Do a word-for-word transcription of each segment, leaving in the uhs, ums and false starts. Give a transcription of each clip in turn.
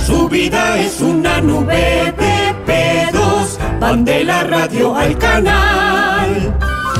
Su vida es una nube de pedos. Van de la radio al canal.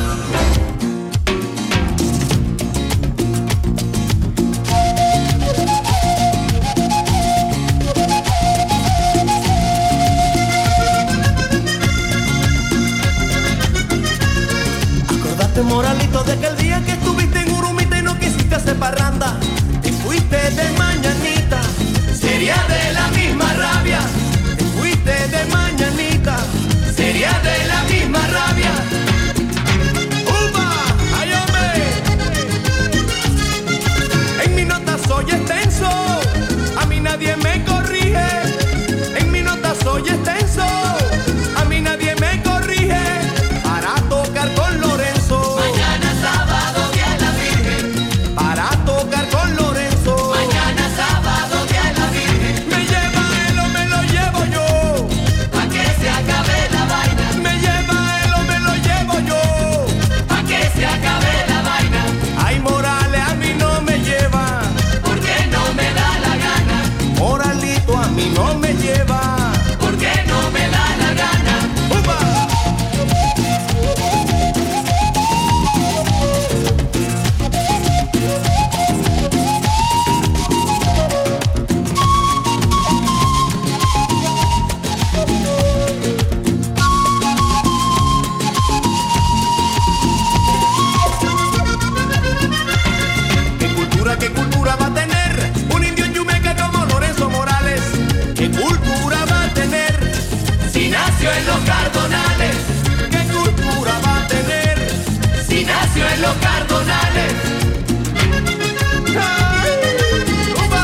Acordate, Moralito, de aquel día que estuviste en Urumita y no quisiste hacer parranda y fuiste de mañanita. Sería de la misma rabia. Te fuiste de mañanita. Sería de la misma rabia. ¡Upa! ¡Ay, hombre! En mi nota soy extenso. A mí nadie me corrige. En mi nota soy extenso. A mí nadie me corrige. Para tocar con Lorenzo. Mañana sábado, día de la Virgen. Para tocar con Lorenzo. Mañana sábado, día de la Virgen. Me lleva él o me lo llevo yo. Pa' que se acabe la vaina. Me lleva él o me lo llevo yo. Pa' que se acabe la vaina. Ay, Morales a mí no me lleva. Porque no me da la gana. Moralito a mí no me lleva. Porque no me da la gana. ¡Upa! ¿Qué cultura, qué cultura va a tener un indio en Yumeca como Lorenzo Morales? ¿Qué cultura va a tener? Si nació en los Cardonales. ¿Qué cultura va a tener? Si nació en los Cardonales. ¡Ay! ¡Upa!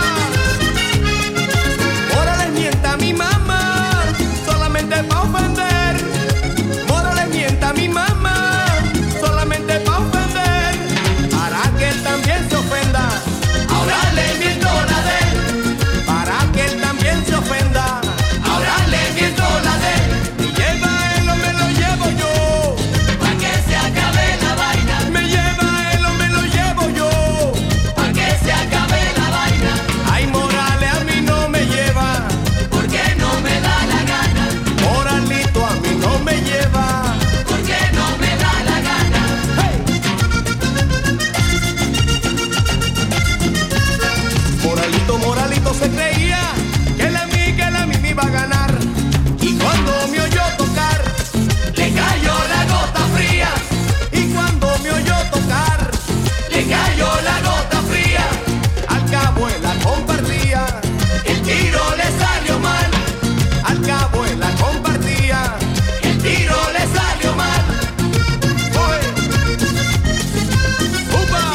Morales mienta a mi mamá, solamente pa' ofender. Morales mienta a mi mamá, solamente pa' ofender. Para que él también se ofenda. Ahora le miento la de él. Para que él también se ofenda. Ahora le miento la de él. Me lleva él o me lo llevo yo. Pa' que se acabe la vaina. Me lleva él o me lo llevo yo. Pa' que se acabe la vaina. Ay, Morales a mí no me lleva. Porque no me da la gana. Moralito a mí no me lleva. Porque no me da la gana. Moralito, Moralito se creía que la mí, que la mí me iba a ganar. Y cuando me oyó tocar, Le cayó la gota fría. y cuando me oyó tocar, Le cayó la gota fría. al cabo él la compartía. El tiro le salió mal. Al cabo él la compartía. El tiro le salió mal. Oye. ¡Upa!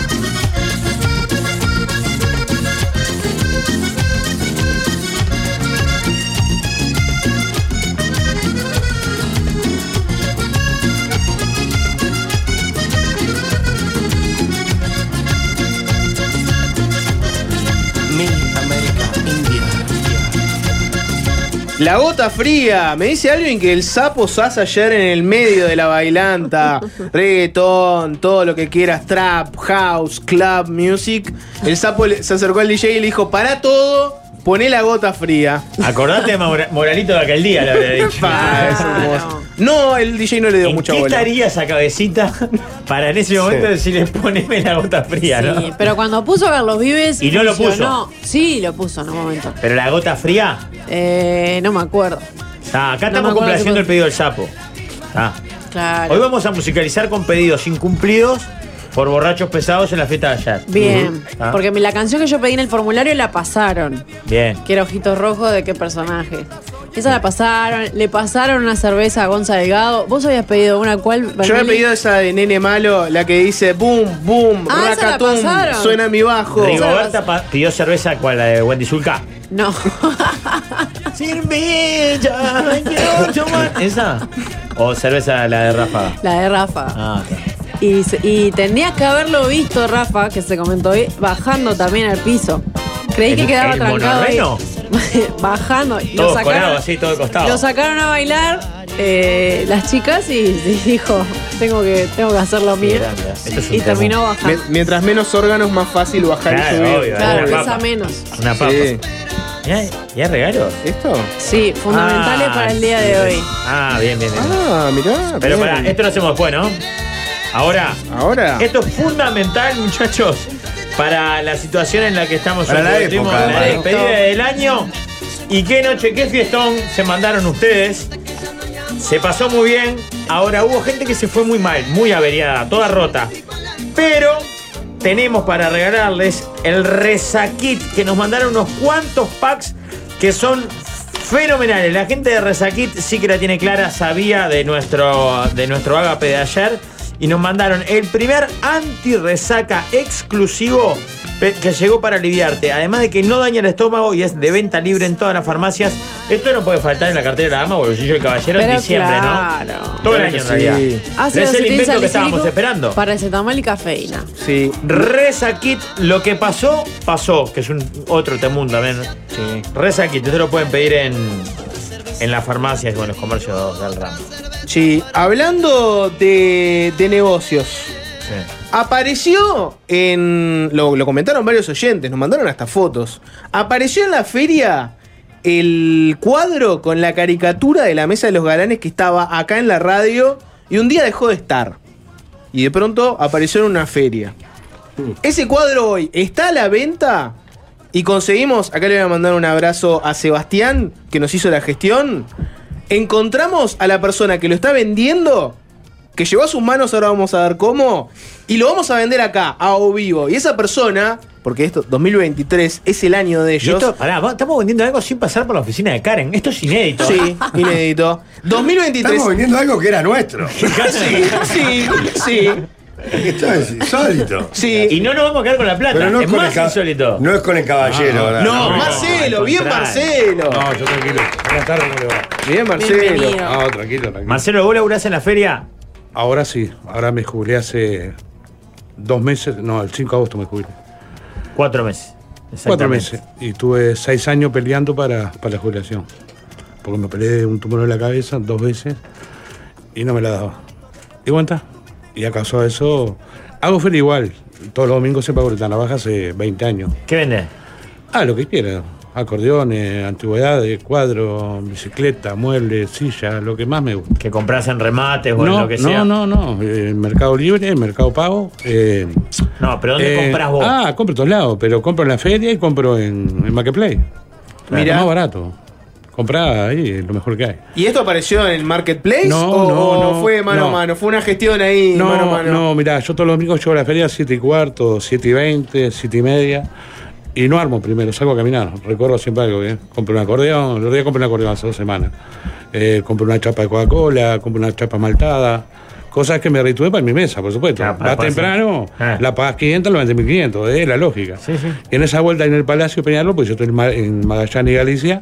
Mi América India. La gota fría. Me dice alguien que el sapo Sass ayer en el medio de la bailanta, reggaetón, todo lo que quieras, trap, house, club, music. El sapo le- se acercó al D J y le dijo: para todo, poné la gota fría. Acordate de Mora- Moralito de aquel día, le habría dicho. Pa, es hermoso. No, el D J no le dio ¿En mucha qué bola. estaría esa cabecita para en ese momento Sí. decirle poneme la gota fría, Sí, ¿no? pero cuando puso Carlos Vives. ¿Y no lo funcionó. Sí, lo puso en un momento. Pero la gota fría, Eh, no me acuerdo. ah, acá No me estamos acuerdo complaciendo qué- el pedido del sapo. Ah. Claro. Hoy vamos a musicalizar con pedidos incumplidos por borrachos pesados en la fiesta de ayer. Bien. Ah. Porque mi- la canción que yo pedí en el formulario la pasaron. Bien. Que era Ojitos Rojos, ¿de qué personaje? Esa la pasaron. Le pasaron una cerveza a Gonza Delgado. ¿Vos habías pedido una cual? Yo había Bernini? pedido esa de Nene Malo, la que dice boom, boom, Ah, esa la racatum, pasaron. suena mi bajo. Rigoberta pa- pidió cerveza, ¿cuál? La de Wendy Zulka. No. ¿Esa? ¿O cerveza la de Rafa? La de Rafa. Ah, ok. Y, se- y tenías que haberlo visto, Rafa, que se comentó hoy, bajando también al piso. Creí ¿El- que quedaba el trancado ahí. monorreno? Bajando. y Todo lo sacaron, colado así, todo de costado. lo sacaron a bailar eh, las chicas y, y dijo, tengo que, tengo que hacer lo mío. grande, esto es un Y tema. terminó bajando. Me- mientras menos órganos, más fácil bajar Claro, y subir. obvio, Claro, una pesa papa. menos. Una papa. Sí. ¿Y hay, ¿y hay regalos? ¿Esto? Sí, fundamentales Ah, para el día sí. de hoy. Ah, bien, bien, bien. Ah, mirá. Pero bien. para, esto lo hacemos después, ¿no? Ahora, Ahora. esto es fundamental, muchachos, para la situación en la que estamos Para la hoy. Tuvimos época, la ¿no? despedida del año. Y qué noche, qué fiestón se mandaron ustedes. Se pasó muy bien. Ahora hubo gente que se fue muy mal, muy averiada, toda rota. Pero tenemos para regalarles el Resakit, que nos mandaron unos cuantos packs que son fenomenales. La gente de Resakit sí que la tiene clara, sabía de nuestro, de nuestro ágape de ayer. Y nos mandaron el primer anti-resaca exclusivo que llegó para aliviarte. Además de que no daña el estómago y es de venta libre en todas las farmacias. Esto no puede faltar en la cartera de la dama o el bolsillo del caballero en Pero diciembre, claro. ¿no? Todo el año en Sí. realidad. Ácido Es el invento que acetilsalicílico, estábamos esperando. paracetamol y cafeína. Sí. Resakit, lo que pasó, pasó. Que es un otro temún también. Sí. Resakit, ustedes lo pueden pedir en, en las farmacias o en los comercios del ramo. Sí. Hablando de, de negocios. Sí. Apareció en. Lo, lo comentaron varios oyentes, nos mandaron hasta fotos. Apareció en la feria el cuadro con la caricatura de la mesa de los galanes que estaba acá en la radio y un día dejó de estar. Y de pronto apareció en una feria. Ese cuadro hoy está a la venta y conseguimos. Acá le voy a mandar un abrazo a Sebastián, que nos hizo la gestión. Encontramos a la persona que lo está vendiendo, que llegó a sus manos, ahora vamos a ver cómo, y lo vamos a vender acá, a O Vivo. Y esa persona, porque esto, dos mil veintitrés, es el año de Y ellos. esto, pará, va- estamos vendiendo algo sin pasar por la oficina de Karen. Esto es inédito. Sí, inédito. dos mil veintitrés. Estamos vendiendo algo que era nuestro. Sí, sí, sí, Esto es insólito. sí. Y no nos vamos a quedar con la plata. Pero no es es, con el, más ca- insólito. no es con el caballero, ¿verdad? No, no, Marcelo, al bien contrario. Marcelo. No, yo tranquilo. Buenas tardes, ¿cómo le va? Bien Marcelo. Bienvenido. No, tranquilo, tranquilo. Marcelo, ¿vos laburás en la feria? Ahora sí, ahora me jubilé hace dos meses, no, el cinco de agosto me jubilé. Cuatro meses. Cuatro Exactamente. meses. Y tuve seis años peleando para, para la jubilación. Porque me peleé de un tumor en la cabeza dos veces y no me la daba. Y cuenta. Y acaso a eso, hago feria igual. Todos los domingos se pago la navaja hace veinte años. ¿Qué vendés? Ah, lo que quiera. Acordeones, antigüedades, cuadros, bicicleta, muebles, silla, lo que más me gusta. Que compras en remates o en No, lo que sea. no, no, no. Eh, Mercado Libre, Mercado Pago. Eh, No, pero ¿dónde eh, compras vos? Ah, compro en todos lados, pero compro en la feria y compro en, en Marketplace. Mirá. Mirá. Más barato. Comprá ahí, es lo mejor que hay. ¿Y esto apareció en el Marketplace? No, o, no, o no, fue mano no. a mano? ¿Fue una gestión ahí No, mano a mano? no, mirá, yo todos los domingos llego a la feria a siete y cuarto, siete y veinte, siete y media. Y no armo primero, salgo a caminar. Recorro siempre algo, ¿eh? Compro un acordeón, el otro día compré un acordeón hace dos semanas. Eh, compro una chapa de Coca-Cola, compro una chapa maltada. Cosas que me retuve para mi mesa, por supuesto. Ah, para Vas pasar. temprano, Ah. la pagas quinientos, la vendes mil quinientos, es la lógica. Sí, sí. Y en esa vuelta en el Palacio Peñarol, pues yo estoy en Ma- en Magallanes y Galicia,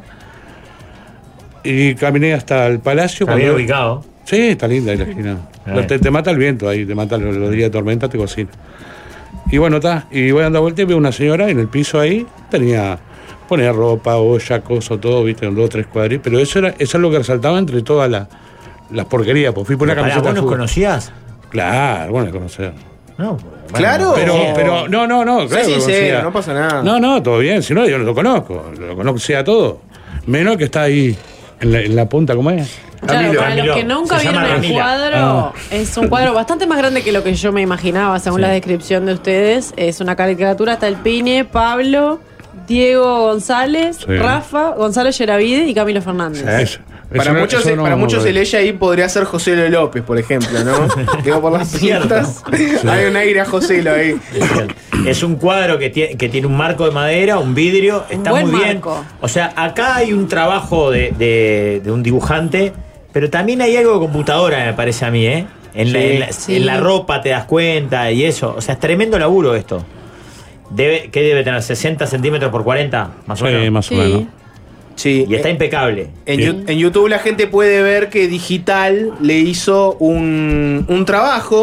y caminé hasta el Palacio. Está bien cuando- ubicado. Sí, está linda ahí la esquina. Ah. Te, te mata el viento ahí, te mata los, los días de tormenta, te cocina. Y bueno, está. Y voy dando vuelta y veo una señora en el piso ahí, tenía, ponía ropa, olla, coso, todo, viste, con dos, tres cuadrillos. Pero eso era, eso es lo que resaltaba entre todas las las porquerías. Pues fui por una Pará, camiseta ¿vos de nos fútbol. conocías? Claro, bueno, conocer. No. Claro. Pero, Oh. pero, no, no, no, Sé claro. que lo sincero, conocía. no pasa nada. No, no, todo bien, si no, yo no lo conozco, lo conocía todo. Menos que está ahí, en la, en la punta, ¿cómo es? Claro, Camilo, para Camilo. los que nunca Se vieron llama el Camila. cuadro, Ah. es un cuadro bastante más grande que lo que yo me imaginaba, según la descripción de ustedes. Es una caricatura, está el Piñe, Pablo, Diego González, Sí. Rafa, Gonzalo Yeravide y Camilo Fernández. Eso, Para eso no- muchos, eso no- para muchos no- el ella ahí podría ser José Lo López, por ejemplo, ¿no? Digo, por las Cierto. pintas. Hay un aire a José Lo ahí. Es un cuadro que tiene, que tiene un marco de madera, un vidrio, está buen muy bien. marco. O sea, acá hay un trabajo de, de- de un dibujante, pero también hay algo de computadora, me parece a mí, ¿eh? En, la, Sí. en la- Sí. en la ropa te das cuenta y eso. O sea, es tremendo laburo esto. Debe, ¿Qué debe tener? ¿sesenta centímetros por cuarenta? Más o Sí, menos. más o Sí. menos. Sí. Y está impecable. En, Sí. Yu- en YouTube la gente puede ver que Digital le hizo un, un trabajo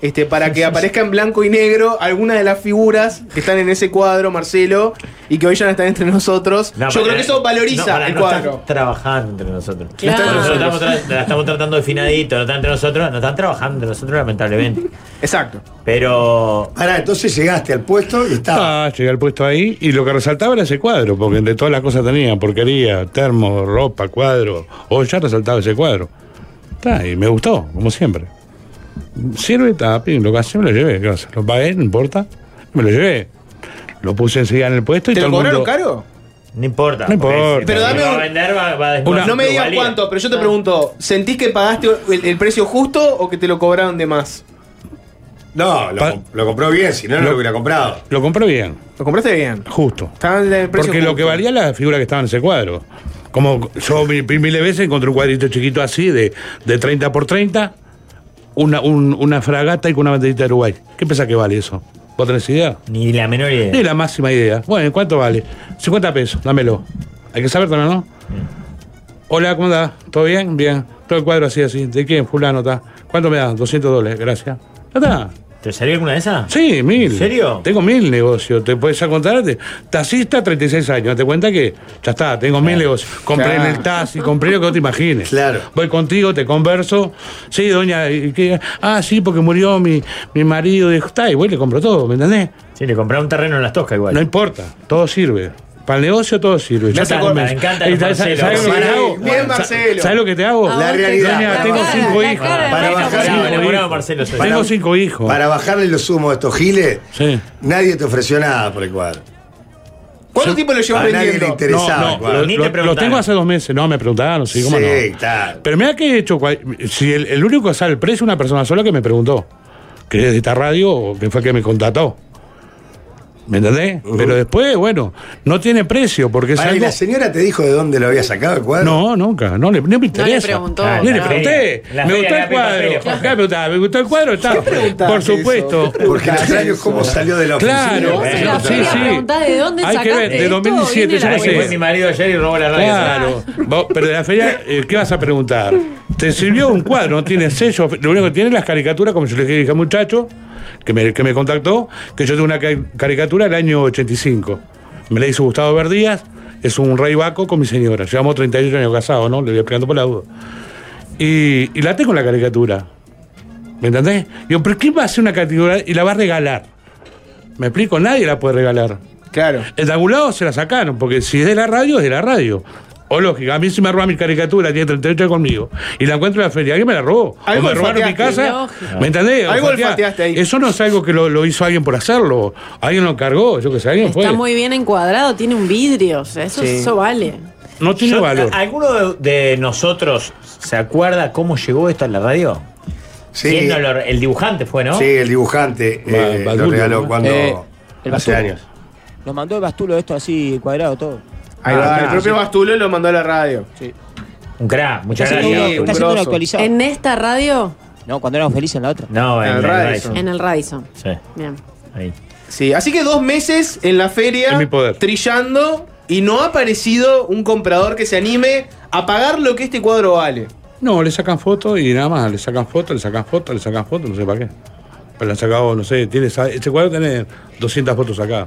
este, para que aparezca en blanco y negro algunas de las figuras que están en ese cuadro, Marcelo, y que hoy ya no están entre nosotros. No, Yo para- creo que eso valoriza no, para, el no cuadro. están trabajando entre nosotros. Claro. Nosotros estamos, tra- la estamos tratando de finadito, no están entre nosotros, no están trabajando entre nosotros, lamentablemente. Exacto. Pero. Ahora, entonces llegaste al puesto y estaba. Ah, llegué al puesto ahí y lo que resaltaba era ese cuadro, porque entre todas las cosas tenía porquería, termo, ropa, cuadro. O ya resaltaba ese cuadro. Está, y me gustó, como siempre. Sirve, está, pin, lo que hacé me lo llevé. ¿Qué pasa? Lo pagué, no importa. Me lo llevé. Lo puse enseguida en el puesto y ¿Te todo lo el mundo. cobraron caro? No importa. No porque importa. si- Pero si dame va a un- vender, va, va a descontar Una- No me su digas valía. cuánto, pero yo te pregunto, ¿sentís que pagaste el, el precio justo o que te lo cobraron de más? No, lo, Pa- com- lo compró bien, si no, no Lo- lo hubiera comprado. Lo compré bien, ¿Lo compraste bien? justo. Estaba en el precio Porque lo justo. que valía la figura que estaba en ese cuadro. Como yo mil, mil veces encontré un cuadrito chiquito así de, de treinta por treinta, una, un- una fragata y con una banderita de Uruguay. ¿Qué pensás que vale eso? ¿Vos tenés idea? Ni la menor idea. Ni la máxima idea. Bueno, ¿cuánto vale? cincuenta pesos, dámelo. Hay que saber también, ¿no? Hola, ¿cómo andás? ¿Todo bien? Bien. Todo el cuadro así, así. ¿De quién? Fulano está. ¿Cuánto me da? doscientos dólares, gracias. ¿Ya está? ¿Te salió alguna de esas? Sí, mil. ¿En serio? Tengo mil negocios. Te puedes contar. Te- Taxista, treinta y seis años. Date cuenta que ya está, tengo mil negocios. Compré Claro. en el taxi, compré lo que no te imagines. Claro. Voy contigo, te converso. Sí, doña. ¿y qué? Ah, sí, porque murió mi, mi marido. Dijo, está, y voy y le compro todo, ¿me entendés? Sí, le compré un terreno en las Toscas igual. No importa, todo sirve. Para el negocio todo sirve. Me Yo hace te acordar, convenzo. me encantan Y los ¿sabes- Marcelos. ¿Sabes lo que te Para- hago? Bien, Marcelo. ¿Sabes lo que te hago? A La vos te- realidad. Doña, la tengo cara, cinco la hijos. cara de Para Reco, bajar- Marcelo. Sí, cinco enamorado hijos. Marcelo soy. Tengo cinco hijos. Para bajarle los humos a estos giles, Sí. nadie te ofreció nada por el cuadro. ¿Cuánto Yo- tiempo lo llevas A nadie le vendiendo? interesaba No, el no, cuadro. lo, Ni te lo- lo preguntaron. tengo hace dos meses. No, me preguntaron, sí, cómo Sí, no. claro. Pero mira que he hecho. cual- Si el, el único que sabe el precio es una persona sola que me preguntó. Que es de esta radio o que fue el que me contrató. ¿Me entendés? Pero después, bueno, no tiene precio porque es Para, ¿y algo. la señora te dijo de dónde lo había sacado el cuadro? No, nunca, no le, no me interesa. preguntó. Ni le La pregunté. feria, la Me feria, gustó la el cuadro. feria, ¿Qué me preguntaba? ¿Me gustó el cuadro? Está. preguntaste Por supuesto. eso? Porque lo extraño es cómo salió de la oficina. Claro, Vos en la sí, feria sí. preguntás de dónde Hay que sacaste ver, de esto, dos mil diecisiete, viene yo la no ¿Sabés que sé. fue mi marido ayer y robó la radio? Claro. Vos- pero de la feria, eh, ¿qué vas a preguntar? Te sirvió un cuadro, no tiene sello. Lo único que tiene es las caricaturas, como yo le dije al muchacho que me, que me contactó, que yo tengo una ca- caricatura del año ochenta y cinco. Me la hizo Gustavo Verdías, es un rey vaco con mi señora. Llevamos treinta y ocho años casados, ¿no? Le voy explicando por la duda. Y, y la tengo en la caricatura. ¿Me entendés? Digo, ¿pero qué va a hacer una caricatura y la va a regalar? ¿Me explico? Nadie la puede regalar. Claro. El de algún lado se la sacaron, porque si es de la radio, es de la radio. O lógica, a mí si me roba mi caricatura, tiene treinta y ocho conmigo, y la encuentro en la feria, alguien me la robó. O Algo me robaron mi olfateaste, casa. lógico. ¿Me entendés? Algo Olfatea. olfateaste ahí. Eso no es algo que lo, lo hizo alguien por hacerlo. Alguien lo cargó, yo que sé, alguien Está fue. muy bien encuadrado, tiene un vidrio, o sea, eso, Sí. eso vale. No tiene Yo- valor. ¿Alguno de, de nosotros se acuerda cómo llegó esto a la radio? Sí, ¿Quién no lo- el dibujante fue, ¿no? sí, el dibujante Va- eh, lo Badullo, regaló ¿no? cuando. Eh, el hace Bastulo. años. Nos mandó el bastulo esto así, cuadrado, todo. Ahí Ah, va, claro, el propio sí. Bastulo lo mandó a la radio. Un crack, muchas Está haciendo, gracias. está haciendo un grosso. actualizado. ¿En esta radio? No, cuando éramos felices en la otra. No, en En el el Radisson. Radisson. En el Radisson. Sí, Bien. ahí. Sí, así que dos meses en la feria, En mi poder. trillando, y no ha aparecido un comprador que se anime a pagar lo que este cuadro vale. No, le sacan fotos y nada más, le sacan fotos, le sacan fotos, le sacan fotos, no sé para qué. Pero le han sacado, no sé, tiene, este cuadro tiene doscientas fotos sacadas.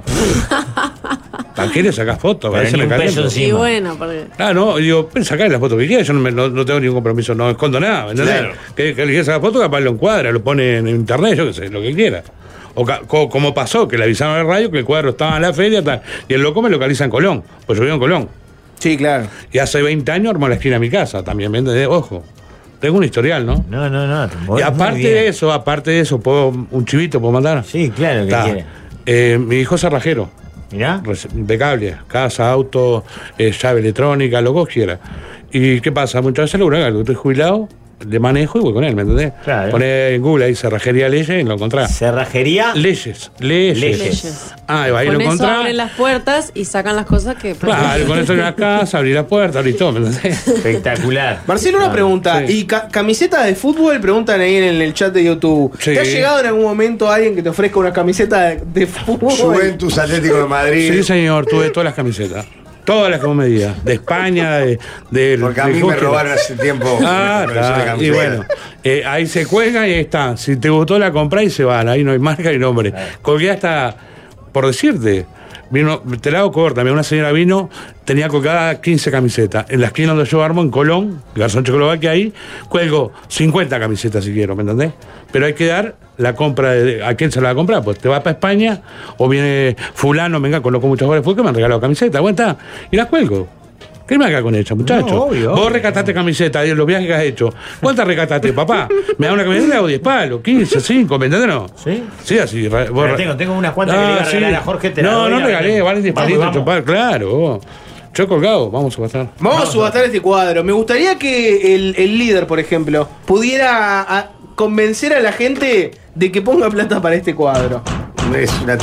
¿Para qué le sacas fotos? Pero A veces ni me un peso caliento. encima. Y bueno, porque. Ah, no, digo, sacar las fotos que quieras, yo no, me- no- no tengo ningún compromiso, no escondo nada, ¿me entendés? Claro. Que, que le quieras sacar fotos, capaz lo encuadra, lo pone en internet, yo qué sé, lo que quiera. O ca- co- como pasó, que le avisaron a la radio que el cuadro estaba en la feria, tal, y el loco me localiza en Colón, pues yo vivo en Colón. Sí, claro. Y hace veinte años armó la esquina de mi casa, también, ¿me entendés? Ojo, tengo un historial, ¿no? No, no, no. te Y movés muy aparte bien. de eso, aparte de eso, ¿puedo un chivito puedo mandar? Sí, claro que Ta. quiere. Eh, mi hijo es cerrajero. Mirá. Res- impecable, casa, auto, eh, llave electrónica, lo que vos quieras. ¿Y qué pasa? Muchas veces lo algo, estoy jubilado, le manejo y voy con él, ¿me entendés? Claro. Poné en Google ahí cerrajería leyes y lo encontrás. Cerrajería. Leyes, leyes. Leyes. Ah, ahí va, ahí lo Con eso encontrás. abren las puertas y sacan las cosas que. Claro, con eso en la casa, abrí la puerta, abrí todo, ¿me entendés? Espectacular. Marcelo, una pregunta. sí. ¿Y ca- camisetas de fútbol? Preguntan ahí en el chat de YouTube. Sí. ¿Te ha llegado en algún momento alguien que te ofrezca una camiseta de, de fútbol? Juventus Atlético de Madrid. Sí, señor, tuve todas las camisetas. Todas las comedias, de España, de... de Porque a de mí me Coque. robaron hace tiempo. Ah, la colección de está. Y camisetas. bueno, eh, ahí se cuelga y ahí está. Si te gustó la compra y se van, ahí no hay marca ni nombre. Colgué hasta, por decirte, vino, te la hago corta, una señora vino, tenía colgada quince camisetas. En la esquina donde yo armo, en Colón, Garzón Checoslovaquia, ahí, cuelgo cincuenta camisetas si quiero, ¿me entendés? Pero hay que dar la compra, de, ¿a quién se la va a comprar? Pues te va para España, o viene fulano, venga, conozco muchos jugadores de fútbol que me han regalado camisetas, bueno, está, y las cuelgo. ¿Qué me haga con ella, muchacho? No, obvio, Vos obvio. rescataste camisetas de los viajes que has hecho. ¿Cuántas rescataste, papá? Me da una camiseta y le hago diez palos, quince, cinco, ¿me entendés no? ¿Sí? Sí, así. Vos, Pero tengo, tengo unas cuantas que le iba a regalar a Jorge. Te la no, doy, no la regalé, vendemos. valen diez Vamos, palitos, vamos. chupar, claro. Yo he colgado, vamos a subastar. Vamos a subastar este cuadro. Me gustaría que el, el líder, por ejemplo, pudiera a- convencer a la gente de que ponga plata para este cuadro. Es una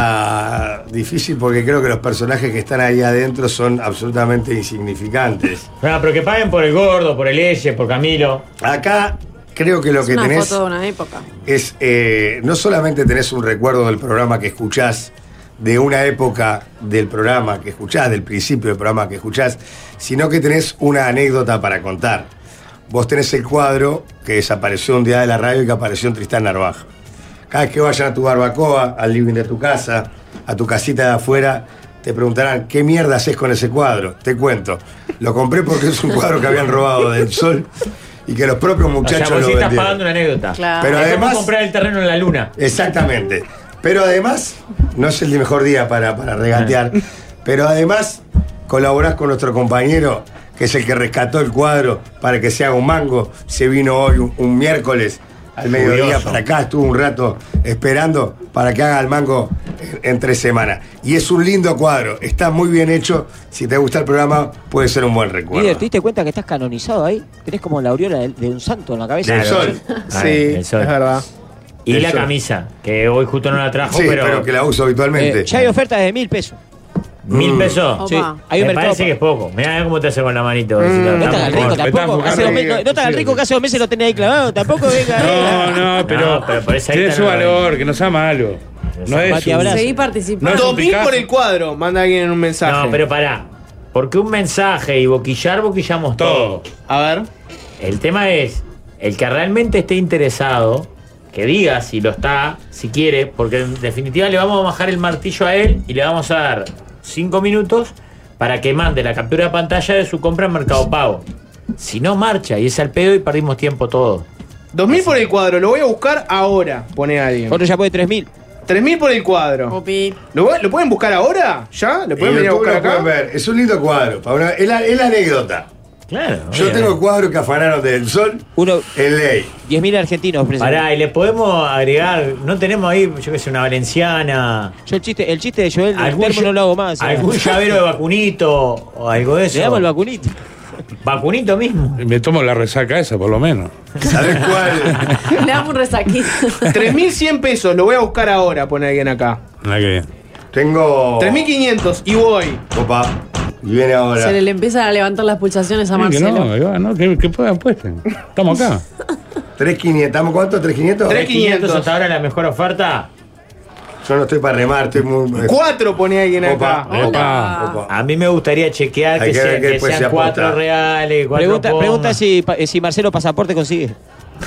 tarea difícil porque creo que los personajes que están ahí adentro son absolutamente insignificantes. No, pero que paguen por el gordo, por el Eche, por Camilo. Acá creo que lo Es que una tenés foto de una época. es, eh, no solamente tenés un recuerdo del programa que escuchás, de una época del programa que escuchás, del principio del programa que escuchás, sino que tenés una anécdota para contar. Vos tenés el cuadro que desapareció un día de la radio y que apareció en Tristán Narvaja. Cada vez que vayan a tu barbacoa, al living de tu casa, a tu casita de afuera, te preguntarán, ¿qué mierda haces con ese cuadro? Te cuento. Lo compré porque es un cuadro que habían robado del Sol y que los propios O sea, muchachos vos lo sí estás vendieron. pagando una anécdota. Claro. Pero Es como además- comprar el terreno en la luna. Exactamente. Pero además, no es el mejor día para, para regatear, pero además colaborás con nuestro compañero, que es el que rescató el cuadro para que se haga un mango. Se vino hoy un, un miércoles al mediodía Furioso. para acá, estuvo un rato esperando para que haga el mango en, en tres semanas. Y es un lindo cuadro, está muy bien hecho. Si te gusta el programa, puede ser un buen recuerdo. Líder, ¿te diste cuenta que estás canonizado ahí? Tenés como la aureola de, de un santo en la cabeza. Del Sol. Ah, Sí, el es sol. verdad. Y Del la sol. camisa, que hoy justo no la trajo, Sí, pero, pero, que la uso habitualmente. Eh, ya hay ofertas de mil pesos. mil Mm. pesos. Opa. Sí, hay un Me mercado. parece que es poco. Mirá cómo te hace con la manito. Mm. Si No está te hagas muy rico corto. tampoco. Estás Hace dos meses- jugando. no, no te hagas rico que hace dos meses lo tenés ahí clavado. Tampoco venga. No, venga. no, pero, No, pero por esa tiene guita su no lo valor, que no sea malo. No es Mati, un- abrazo. Seguí No participando. es un Dos mil Picasso. por el cuadro, manda alguien en un mensaje. No, pero pará. Porque un mensaje y boquillar, boquillamos todo. todo. A ver. El tema es, el que realmente esté interesado, que diga si lo está, si quiere, porque en definitiva le vamos a bajar el martillo a él y le vamos a dar cinco minutos para que mande la captura de pantalla de su compra en Mercado Pago. Si no marcha y es al pedo y perdimos tiempo todo. Dos mil por el cuadro, lo voy a buscar ahora, pone alguien. Otro ya puede tres mil. Tres mil por el cuadro. Opi. ¿Lo, ¿Lo pueden buscar ahora? ¿Ya? ¿Lo pueden En venir a YouTube buscar lo acá? pueden ver. Es un lindo cuadro. para una- es, la, es la anécdota. Claro. Yo tengo el cuadro que afanaron del Sol Uno, en ley. diez mil argentinos ofrecen. Pará, y le podemos agregar, no tenemos ahí, yo qué sé, una valenciana, Yo el chiste, el chiste de Joel, el algún, termo no lo hago más. ¿eh? algún llavero de vacunito o algo de eso. Le damos el vacunito. Vacunito mismo. Me tomo la resaca esa, por lo menos. ¿Sabés cuál? Le damos un resaquito. tres mil cien pesos, lo voy a buscar ahora, pone alguien acá. Nada que bien. Tengo. tres mil quinientos y voy. Opa. Y viene ahora. Se le, le empiezan a levantar las pulsaciones a Sí, que Marcelo. no, ahí va, no, que, que puedan apuesten. Estamos acá. tres mil quinientos. ¿Estamos cuánto? ¿tres mil quinientos? Tres. quinientos hasta ahora la mejor oferta. Yo no estoy para remar, estoy muy. Cuatro pone alguien Opa. acá. Hola. Opa. A mí me gustaría chequear Hay que, que sea- ver que que después sean se aposta. cuatro reales, cuatro Pregunta, pongas. pregunta si, pa- si Marcelo Pasaporte consigue.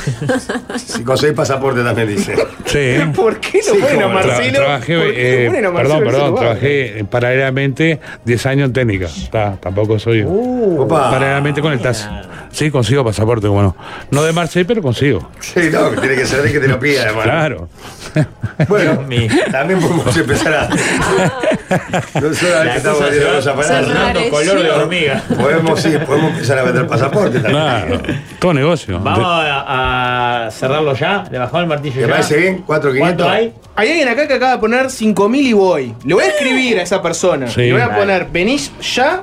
Si conseguís pasaporte también dice. Sí. ¿Por qué lo Sí, ponen a cómo no. Tra- Marcelo? trabajé, ¿Por qué eh, lo ponen a Marcelo perdón, en ese perdón, lugar? trabajé eh, paralelamente diez años en técnica. Está, tampoco soy. Uh, Opa. Paralelamente con el taxi. Sí, consigo pasaporte, bueno. No de Marseille, pero consigo. Sí, no, que tiene que ser de que te lo pida, además. Claro. Bueno, Dios mío. también podemos empezar a. No solamente la estamos cosa se vendiendo va los aparatos. tornando Cerrar color de eso. hormiga. Podemos, sí, podemos empezar a vender pasaporte también. Claro. Todo negocio. Vamos a, a cerrarlo ya. Le bajamos el martillo ¿Te ya. parece bien? ¿cuatro mil quinientos? ¿Cuánto hay? Hay alguien acá que acaba de poner cinco mil y voy. Le voy a escribir a esa persona. Sí. Le voy a Dale. poner, venís ya.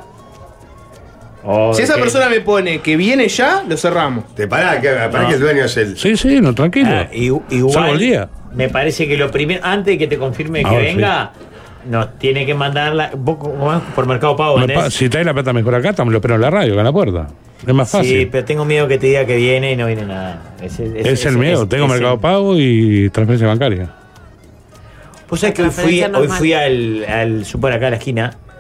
Oh, Si esa ¿qué? persona me pone que viene ya, lo cerramos. Te pará, que, pará No. que el dueño es el. Sí, sí, no, tranquilo. Ah, i- igual, Salvo el día. me parece que lo primero, antes de que te confirme que Ahora sí. venga, nos tiene que mandar la, vos, ¿cómo es? Por Mercado Pago. Me ¿vendés? pa- si trae la plata mejor acá, estamos lo espero en la radio, acá en la puerta. Es más fácil. Sí, pero tengo miedo que te diga que viene y no viene nada. Ese- ese- es el ese- miedo. es- Tengo es Mercado el- Pago y transferencia bancaria. Vos sabés que hoy fui, Transferencia hoy normal. fui al, al super acá a la esquina,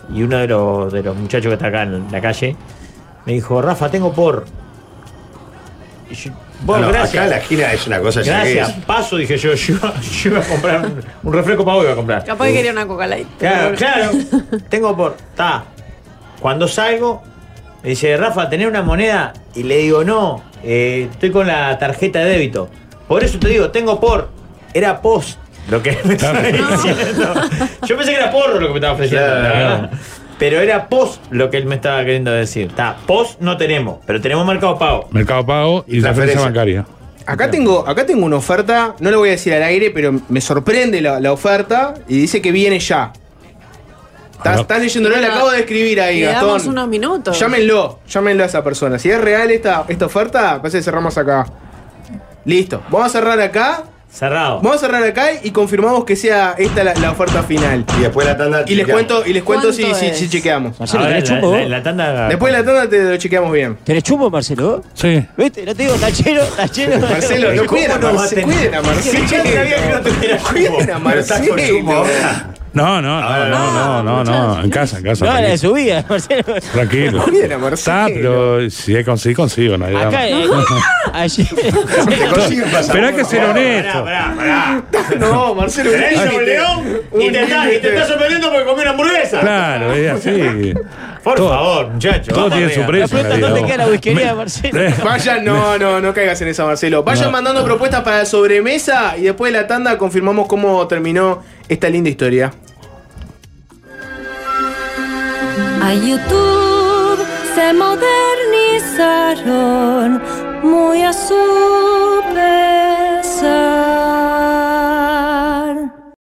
y uno de los, de los muchachos que está acá en la calle me dijo, Rafa, tengo por. Y yo, vos, No, no, gracias. acá en la esquina es una cosa ya que Gracias, es. paso, dije yo, yo, yo iba a comprar un, un refresco para vos, iba a comprar. Capaz que quería una Coca Light. Claro, claro. Tengo por. Ta. Cuando salgo, me dice, Rafa, ¿tenés una moneda? Y le digo, no, eh, estoy con la tarjeta de débito. Por eso te digo, tengo por. Era post lo que me estaba diciendo. Yo pensé que era porro lo que me estaba ofreciendo, Claro. la verdad. Pero era post lo que él me estaba queriendo decir. Ta, post no tenemos, pero tenemos Mercado Pago. Mercado Pago y, Y transferencia transferencia. bancaria. Acá tengo, acá tengo una oferta, no lo voy a decir al aire, pero me sorprende la, la oferta y dice que viene ya. Estás, estás leyéndolo, le acabo de escribir ahí, Le Gastón. damos unos minutos. Llámenlo, llámenlo a esa persona. Si es real esta, esta oferta, parece que cerramos acá. Listo. Vamos a cerrar acá. Cerrado. Vamos a cerrar acá y confirmamos que sea esta la, la oferta final. Y después la tanda. Y les chequeamos. cuento, y les cuento si, ¿Cuánto si, es? si chequeamos. Marcelo, Ahora, ¿tenés la, chumbo? la- vos? la tanda. Después de la tanda te lo chequeamos bien. ¿Tenés chumbo, Marcelo? Sí. ¿Viste? No te digo tachero, tachero. Marcelo, no ¿Cómo cuiden a no va a Marcelo. tener? Cuiden a Marcelo. Sí, yo sabía que no tuviera Cuiden a Pero estás con chumbo Marcelo. ahora. No, no, no, no, no, no, no. En casa, en casa. No, la de tranquilo. su vida, Marcelo. Tranquilo. Cuiden a Marcelo. Está, pero si es consigo, consigo. No hay drama. Acá, eh, ayer. Te consiguen pasar. Pero hay que ser honesto. Pará, pará, pará. No, Marcelo. Tenés un un león y te estás y te estás sorprendiendo porque comí una hamburguesa. Claro, es así. Por Todo- favor, muchachos. Todo vamos tiene su arriba. La precio. en pregunta, la ¿dónde vida. queda la whiskería, Me- Marcelo? Vayan, no, no, no caigas en esa, Marcelo. Vayan No. mandando propuestas para la sobremesa y después de la tanda confirmamos cómo terminó esta linda historia. A YouTube se modernizaron muy a su